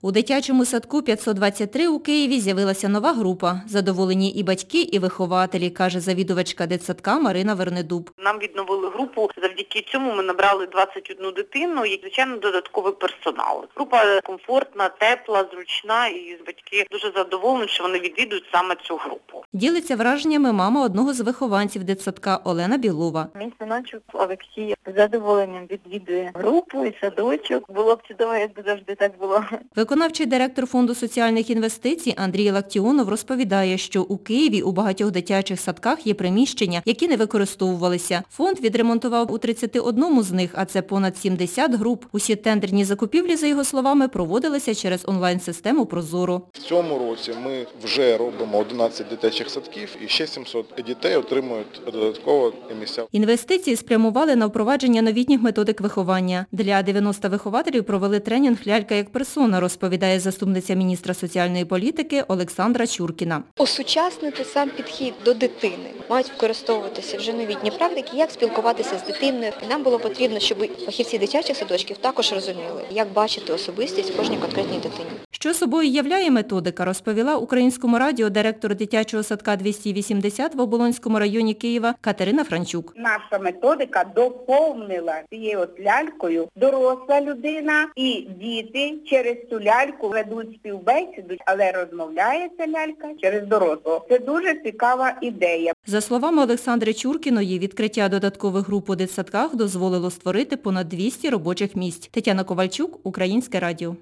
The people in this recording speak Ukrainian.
У дитячому садку 523 у Києві з'явилася нова група. Задоволені і батьки, і вихователі, каже завідувачка дитсадка Марина Вернедуб. Нам відновили групу, завдяки цьому ми набрали 21 дитину і, звичайно, додатковий персонал. Група комфортна, тепла, зручна і батьки дуже задоволені, що вони відвідують саме цю групу. Ділиться враженнями мама одного з вихованців дитсадка Олена Білова. Мій синочок Олексій з задоволенням відвідує групу і садочок. Було б чудово, якби завжди так було. Виконавчий директор Фонду соціальних інвестицій Андрій Лактіонов розповідає, що у Києві у багатьох дитячих садках є приміщення, які не використовувалися. Фонд відремонтував у 31 з них, а це понад 70 груп. Усі тендерні закупівлі, за його словами, проводилися через онлайн-систему «Прозоро». В цьому році ми вже робимо 11 дитячих садків і ще 700 дітей отримують додатково місця. Інвестиції спрямували на впровадження новітніх методик виховання. Для 90 вихователів провели тренінг «Лялька як персона», розповідає заступниця міністра соціальної політики Олександра Чуркіна. Осучаснити сам підхід до дитини. Мають використовуватися вже новітні практики, як спілкуватися з дитиною. І нам було потрібно, щоб фахівці дитячих садочків також розуміли, як бачити особистість в кожній конкретній дитині. Що собою являє методика, розповіла Українському радіо директор дитячого садка 280 в Оболонському районі Києва Катерина Франчук. Наша методика доповнила цією лялькою доросла людина і діти через цю ляльку ведуть співбесіду, але розмовляє ця лялька через дорослого. Це дуже цікава ідея. За словами Олександри Чуркіної, відкриття додаткових груп у дитсадках дозволило створити понад 200 робочих місць. Тетяна Ковальчук, Українське радіо.